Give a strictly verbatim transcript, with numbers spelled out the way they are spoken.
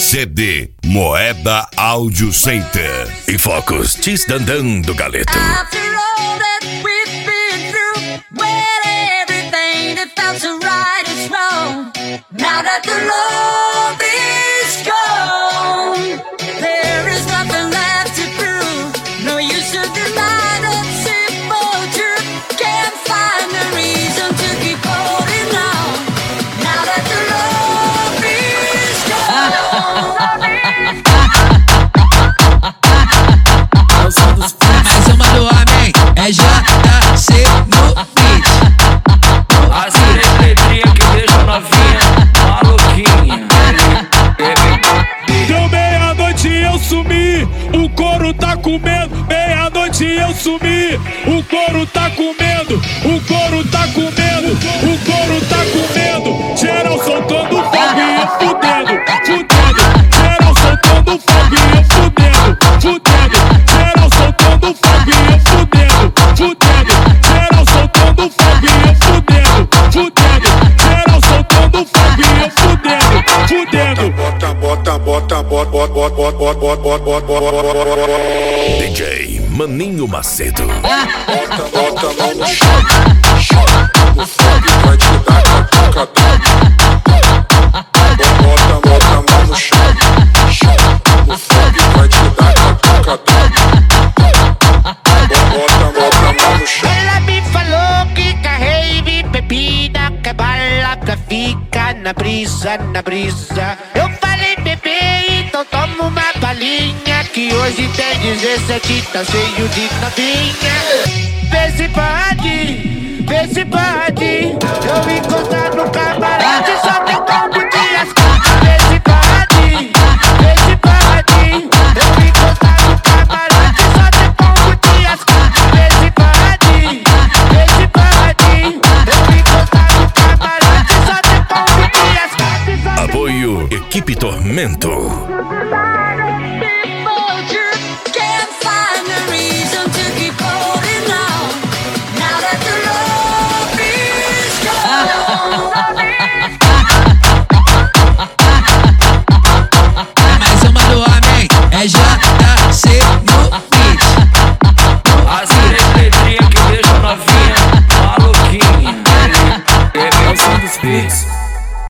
C D Moeda Audio Center e Focus Tis Dandan do Galeto. After all that we've been through, when everything that felt so right is wrong, now that the love is gone, there is nothing left to prove. No use to deny the simple truth. Can't find a reason to keep holding on. Now that the love is gone. Mais uma do homem é J C no beat. As letrinhas que deixam novinha maluquinha. Deu meia-noite e eu sumi, o couro tá comendo. Meia-noite e eu sumi, o couro tá comendo. O couro tá comendo, o couro tá comendo. Geral soltando fogo e eu fudendo, fudendo. Geral soltando fogo e eu fudendo, fudendo. Geral soltando fogo e eu fudendo, fudendo. Geral soltando fogo e eu fudendo, fudendo. Geral soltando fogo e eu fudendo, fudendo. Bota, bota, bota, bota, bota, bota, bota, bota, bota. D J Maninho Macedo. Bota, bota a mão no chão, chão. O fogo vai te dar catucadão. Bota, bota a mão no chão, chão. O fogo vai te dar catucadão. Bota, bota a mão no chão. Ela me falou que carrei bebida, que bala pra ficar na brisa, na brisa. Eu falei, bebê, então toma uma balinha, que hoje tem dezessete, tá cheio de novinha. Vê se pode, vê se pode, eu encostar no camarote, só tem como dias. Vê se pode, vê se pode, eu encostar no camarote, só tem como dias. Vê se pode, vê se pode, eu encostar no camarote, só tem como dias. Apoio Equipe Tormento.